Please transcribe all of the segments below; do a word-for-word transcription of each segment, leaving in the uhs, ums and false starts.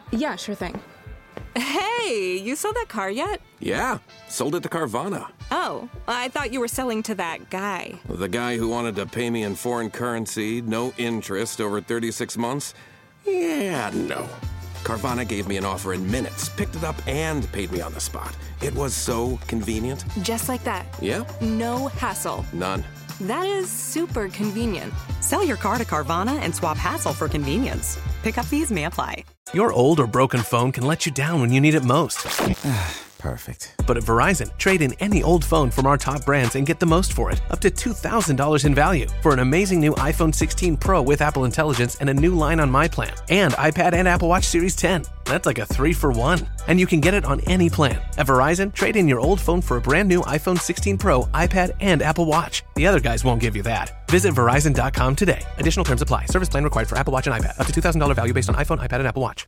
Yeah, sure thing. Hey, you sold that car yet? Yeah, sold it to Carvana. Oh, I thought you were selling to that guy. The guy who wanted to pay me in foreign currency, no interest, over thirty-six months? Yeah, no. Carvana gave me an offer in minutes, picked it up, and paid me on the spot. It was so convenient. Just like that. Yep. No hassle. None. That is super convenient. Sell your car to Carvana and swap hassle for convenience. Pickup fees may apply. Your old or broken phone can let you down when you need it most. Perfect. But at Verizon, trade in any old phone from our top brands and get the most for it, up to two thousand dollars in value. For an amazing new iPhone sixteen Pro with Apple Intelligence and a new line on My Plan. And iPad and Apple Watch Series ten. That's like a three for one. And you can get it on any plan. At Verizon, trade in your old phone for a brand new iPhone sixteen Pro, iPad, and Apple Watch. The other guys won't give you that. Visit Verizon dot com today. Additional terms apply. Service plan required for Apple Watch and iPad. Up to two thousand dollars value based on iPhone, iPad, and Apple Watch.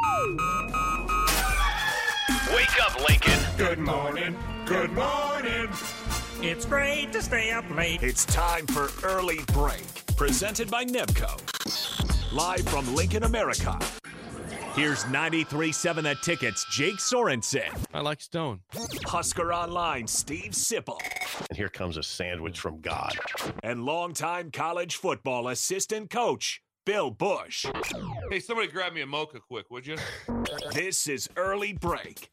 Wake up, Lincoln. Good morning. Good morning. It's great to stay up late. It's time for Early Break, presented by Nebco. Live from Lincoln, America. Here's ninety-three point seven The Ticket's Jake Sorensen. I like Stone. Husker Online, Steve Sipple. And here comes a sandwich from God. And longtime college football assistant coach, Bill Bush. Hey, somebody grab me a mocha quick, would you? This is Early Break.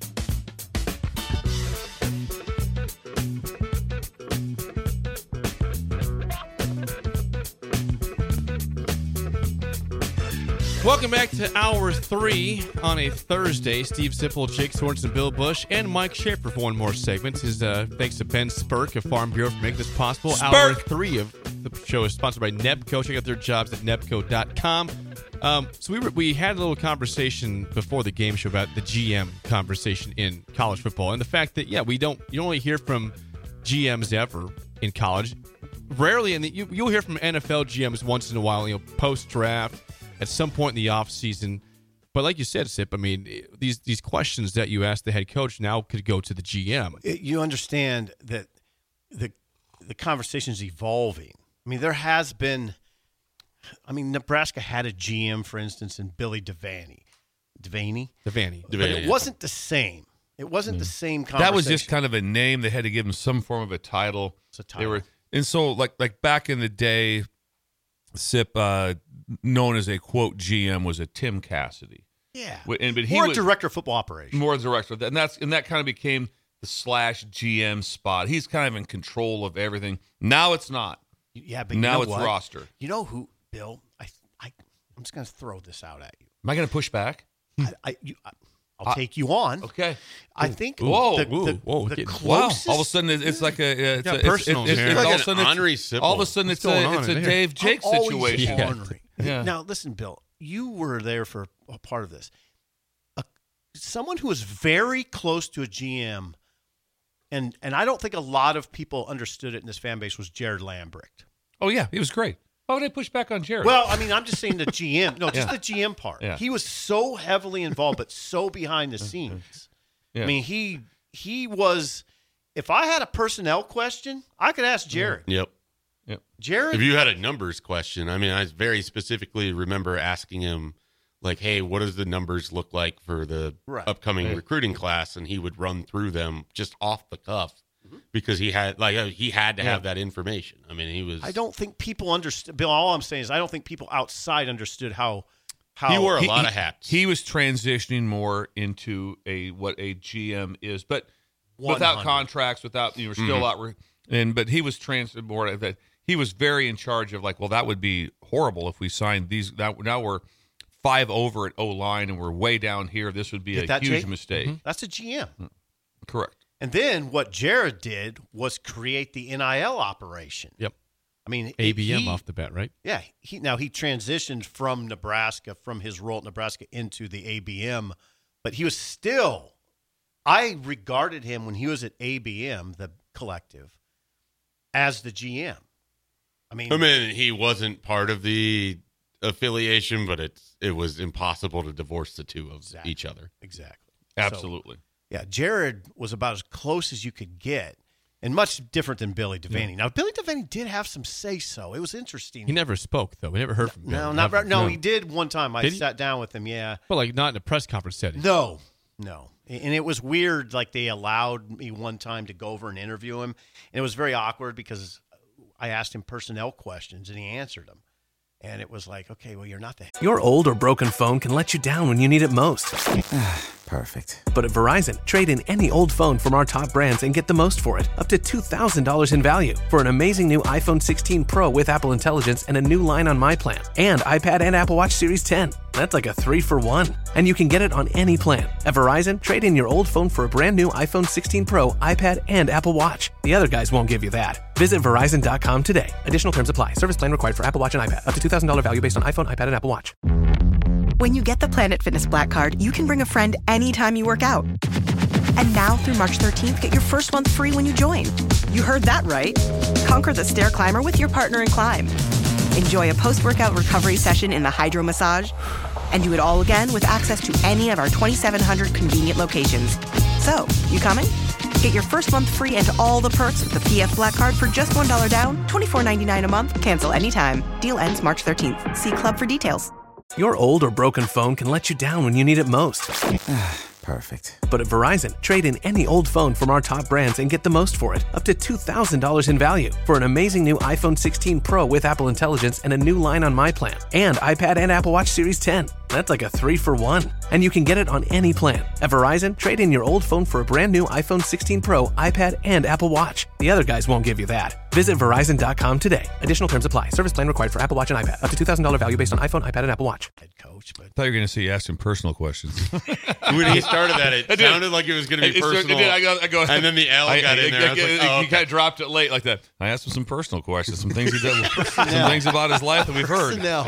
Welcome back to hour three on a Thursday. Steve Sipple, Jake Sorensen, Bill Bush, and Mike Schaefer for one more segment. His, uh, thanks to Ben Spurk of Farm Bureau for making this possible. Spurk. Hour three of the show is sponsored by Nebco. Check out their jobs at nebco dot com. Um, so we were, we had a little conversation before the game show about the G M conversation in college football and the fact that, yeah, we don't you don't really hear from G Ms ever in college. Rarely, and you, you'll hear from N F L G Ms once in a while, you know, post-draft, at some point in the offseason. But like you said, Sip, I mean, these these questions that you asked the head coach now could go to the G M. It, you understand that the the conversation's evolving. I mean, there has been – I mean, Nebraska had a G M, for instance, in Billy Devaney. Devaney? Devaney. But it wasn't the same. It wasn't mm. the same conversation. That was just kind of a name. They had to give him some form of a title. It's a title. They were, and so, like like back in the day, Sip, uh, known as a, quote, G M, was a Tim Cassidy. Yeah. And, but he more was, director of football operations. More director. And, that's, and that kind of became the slash G M spot. He's kind of in control of everything. Now it's not. Yeah, but now you know it's what? roster. You know who, Bill? I, I, I'm just going to throw this out at you. Am I going to push back? I, I, you, I, I'll I, take you on. Okay. I think. Whoa, the, whoa, the, whoa! The wow! All of a sudden, it's like a. It's yeah, a personal it's, it's, here. It's, like all, of a sudden Henry it's, all of a sudden, it's a, it's a Dave Jake situation. Yeah. Yeah. Now, listen, Bill. You were there for a part of this. A, someone who is very close to a G M, and and I don't think a lot of people understood it in this fan base, was Jared Lambricht. Oh yeah, he was great. Why would I push back on Jared? Well, I mean, I'm just saying the G M. No, just yeah. the G M part. Yeah. He was so heavily involved, but so behind the scenes. Yeah. I mean, he he was. If I had a personnel question, I could ask Jared. Yep. Yep. Jared. If you had a numbers question, I mean, I very specifically remember asking him, like, "Hey, what does the numbers look like for the right. upcoming right. recruiting class?" And he would run through them just off the cuff. Because he had like he had to Yeah. have that information. I mean, he was. I don't think people understood. Bill, all I'm saying is I don't think people outside understood how how he wore a he, lot he, of hats. He was transitioning more into a what a G M is, but without contracts, without you know, still mm-hmm. out. And but he was trans more that he was very in charge of like, well, that would be horrible if we signed these. Now, now we're five over at O line and we're way down here. This would be Get a that, huge Jake? mistake. Mm-hmm. That's a G M. Correct. And then what Jared did was create the N I L operation. Yep. I mean, A B M he, off the bat, right? Yeah. He now he transitioned from Nebraska, from his role at Nebraska into the A B M, but he was still. I regarded him when he was at A B M, the collective, as the G M. I mean, I mean, he wasn't part of the affiliation, but it's it was impossible to divorce the two of exactly, each other. Exactly. Absolutely. So, yeah, Jared was about as close as you could get. and much different than Billy Devaney. Yeah. Now, Billy Devaney did have some say-so. It was interesting. He never spoke, though. We never heard from him. No, not right, no, no, he did one time. I did sat he? down with him, yeah. But, like, not in a press conference setting. No, no. And it was weird, like, they allowed me one time to go over and interview him, and it was very awkward because I asked him personnel questions, and he answered them. And it was like, okay, well, you're not the... Your old or broken phone can let you down when you need it most. Perfect. But at Verizon, trade in any old phone from our top brands and get the most for it, up to two thousand dollars in value for an amazing new iPhone sixteen Pro with Apple Intelligence and a new line on My Plan, and iPad and Apple Watch Series ten. That's like a three for one. And you can get it on any plan. At Verizon, trade in your old phone for a brand new iPhone sixteen Pro, iPad, and Apple Watch. The other guys won't give you that. Visit Verizon dot com today. Additional terms apply. Service plan required for Apple Watch and iPad. Up to two thousand dollars value based on iPhone, iPad, and Apple Watch. When you get the Planet Fitness Black Card, you can bring a friend anytime you work out. And now through March thirteenth, get your first month free when you join. You heard that right. Conquer the stair climber with your partner in climb. Enjoy a post-workout recovery session in the Hydro Massage. And do it all again with access to any of our twenty-seven hundred convenient locations. So, you coming? Get your first month free and all the perks with the P F Black Card for just one dollar down, twenty-four ninety-nine a month. Cancel anytime. Deal ends March thirteenth. See Club for details. Your old or broken phone can let you down when you need it most. Perfect. But at Verizon, trade in any old phone from our top brands and get the most for it, up to two thousand dollars in value for an amazing new iPhone sixteen Pro with Apple Intelligence and a new line on My Plan, and iPad and Apple Watch Series ten. That's like a three for one. And you can get it on any plan. At Verizon, trade in your old phone for a brand new iPhone sixteen Pro, iPad, and Apple Watch. The other guys won't give you that. Visit Verizon dot com today. Additional terms apply. Service plan required for Apple Watch and iPad. Up to two thousand dollars value based on iPhone, iPad, and Apple Watch. Head coach, but I thought you were going to say you asked him personal questions. When he started that, it sounded like it was going to be It- it- personal. it did. I go- I go- and then the L I- got I- in there. I was I- like, I- oh, He okay. kind of dropped it late like that. I asked him some personal questions, some things he did, some things about his life that we've heard. Personnel.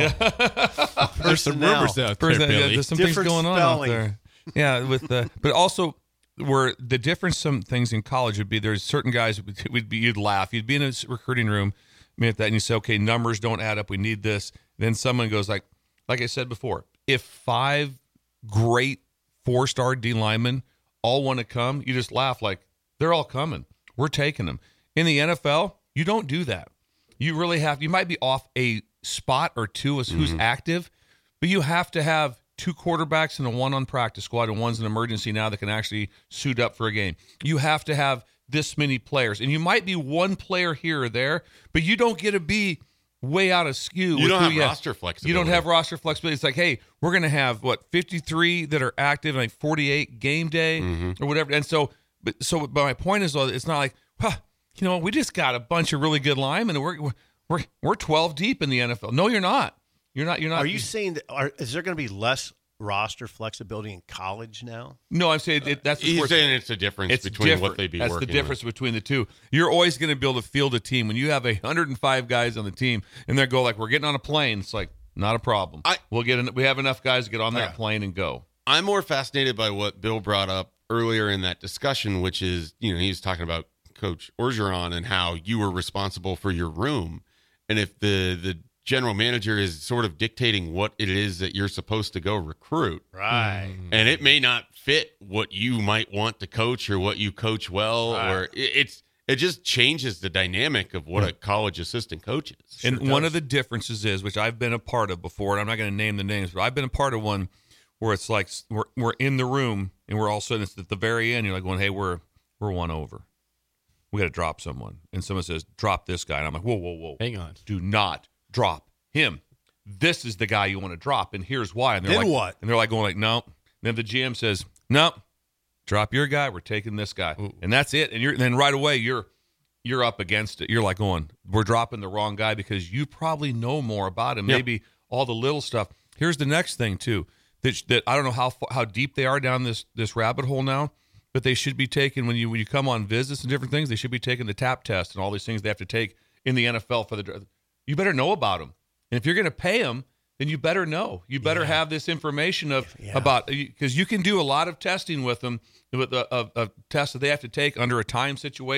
There's some Personnel. rumors out there, There's, yeah, Billy. there's some Different things going on spelling. out there. Yeah, with the but also where the difference, some things in college would be there's certain guys would, would be you'd laugh. You'd be in a recruiting room, at that, and you say, okay, numbers don't add up. We need this. Then someone goes like, like I said before, if five great four star D linemen all want to come, you just laugh like they're all coming. We're taking them. In the N F L, you don't do that. You really have. You might be off a spot or two as who's Mhm. active, but you have to have two quarterbacks and a one on practice squad, and one's an emergency now that can actually suit up for a game. You have to have this many players, and you might be one player here or there, but you don't get to be way out of skew. You with don't who have you roster flexibility. You don't have roster flexibility. It's like, hey, we're going to have what fifty-three that are active, and like forty-eight game day Mhm. or whatever. And so, but so, but my point is, though, it's not like, huh, you know, we just got a bunch of really good linemen, and we're we're we're twelve deep in the N F L. No, you're not. You're not. You're not. Are you saying that? Are, is there going to be less roster flexibility in college now? No, I'm saying it, that's He's where- saying it's a difference it's between different. what they'd be That's working the difference between the two. You're always going to be able to field a team when you have a hundred and five guys on the team, and they go like, "We're getting on a plane." It's like not a problem. I, we'll get. En- we have enough guys to get on that Yeah. plane and go. I'm more fascinated by what Bill brought up earlier in that discussion, which is, you know, he was talking about Coach Orgeron and how you were responsible for your room. And if the, the general manager is sort of dictating what it is that you're supposed to go recruit. Right. And it may not fit what you might want to coach or what you coach well, Right. or it, it's, it just changes the dynamic of what a college assistant coach is. And one of the differences is, which I've been a part of before, and I'm not going to name the names, but I've been a part of one where it's like we're we're in the room and we're all of a sudden it's at the very end. You're like going, hey, we're we're one over. We got to drop someone, and someone says, drop this guy, and I'm like, whoa, whoa, whoa, hang on, do not drop him. This is the guy you want to drop, and here's why. And they're Then like, what? And they're like going like, no. And then the G M says, no, drop your guy. We're taking this guy, Ooh. and that's it. And you're and then right away you're. You're up against it. You're like going, we're dropping the wrong guy because you probably know more about him. Yep. Maybe all the little stuff. Here's the next thing too, that that I don't know how how deep they are down this this rabbit hole now, but they should be taking when you when you come on visits and different things. They should be taking the tap test and all these things they have to take in the N F L for the. You better know about them, and if you're going to pay them, then you better know. You better Yeah. have this information of Yeah. about because you can do a lot of testing with them with a, a, a test that they have to take under a time situation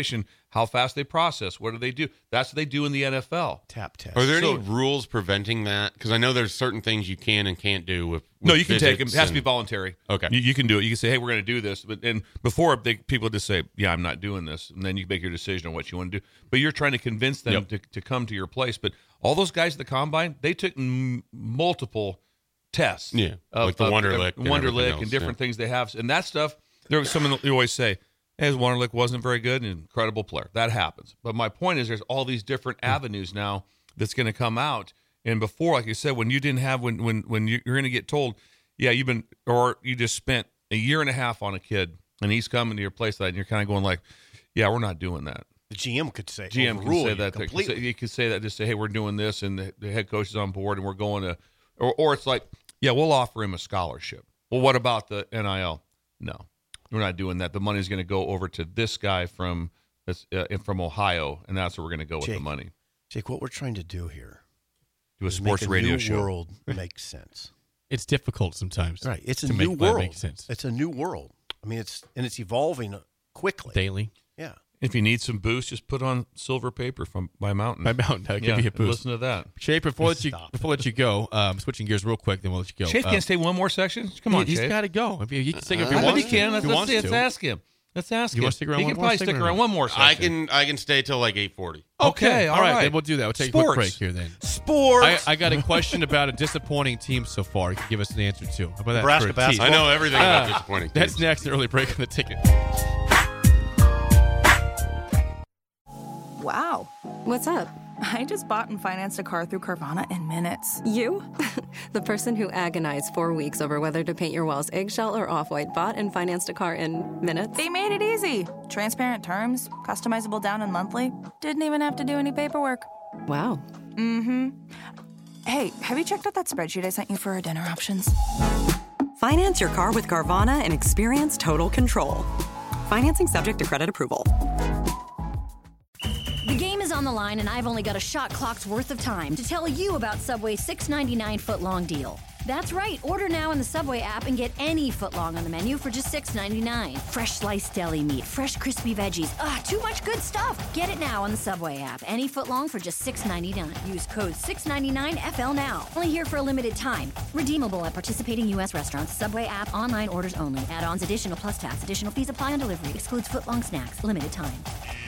how fast they process. What do they do? That's what they do in the N F L. Tap test. Are there So- any rules preventing that? Because I know there's certain things you can and can't do with. with No, you can take them. It has to be and- voluntary. Okay. You, you can do it. You can say, hey, we're going to do this. But and before, they, people just say, yeah, I'm not doing this. And then you make your decision on what you want to do. But you're trying to convince them Yep. to, to come to your place. But all those guys at the Combine, they took m- multiple tests. Yeah, of, like the of- Wonderlic of and everything Wonderlic else, and different yeah. things they have. And that stuff, there was someone that you always say, hey, his Wonderlic wasn't very good, an incredible player. That happens. But my point is there's all these different avenues now that's going to come out. And before, like you said, when you didn't have, when when when you- you're going to get told, yeah, you've been, or you just spent a year and a half on a kid, and he's coming to your place, and you're kind of going like, yeah, we're not doing that. The G M could say, G M can overrule say you that. completely. You could say that, just say, hey, we're doing this, and the, the head coach is on board, and we're going to, or, or it's like, yeah, we'll offer him a scholarship. Well, what about the N I L? No, we're not doing that. The money's going to go over to this guy from uh, from Ohio, and that's where we're going to go with Jake, the money. Jake, what we're trying to do here Do a is sports make a radio new show. world make sense. It's difficult sometimes. Right. It's a to new make that world. make sense. It's a new world. I mean, it's and it's evolving quickly. Daily. Yeah. If you need some boost, just put on Silver Paper from by Mountain. By Mountain, that could yeah, be a and boost. Listen to that. Shape, before let you Stop. before let you go, um, switching gears real quick, then we'll let you go. Shape Uh, can't stay one more section. Come on, he, he's Shape. got to go. If he, he can stick Uh, if he I bet wants he can. to. Let's, If he let's, wants let's to. ask him. Let's ask You him. wanna stick around He one can more? probably Stick stick around. around one more section. I can I can stay till like eight forty. Okay, all all right. right. Then we'll do that. We'll take a quick Sports. break here then. Sports. I, I got a question about a disappointing team so far. You can give us an answer to. How about that? Nebraska for a tease? I know everything about Uh, disappointing. That's teams. next. An early break on the ticket. Wow. What's up? I just bought and financed a car through Carvana in minutes. You? The person who agonized four weeks over whether to paint your walls eggshell or off-white bought and financed a car in minutes? They made it easy. Transparent terms, customizable down and monthly. Didn't even have to do any paperwork. Wow. Mm-hmm. Hey, have you checked out that spreadsheet I sent you for our dinner options? Finance your car with Carvana and experience total control. Financing subject to credit approval. The game is on the line, and I've only got a shot clock's worth of time to tell you about Subway's six ninety-nine foot-long deal. That's right. Order now in the Subway app and get any footlong on the menu for just six ninety-nine. Fresh sliced deli meat, fresh crispy veggies. Ah, too much good stuff. Get it now on the Subway app. Any footlong for just six ninety-nine. Use code six ninety-nine F L now. Only here for a limited time. Redeemable at participating U S restaurants. Subway app. Online orders only. Add-ons. Additional plus tax. Additional fees apply on delivery. Excludes footlong snacks. Limited time.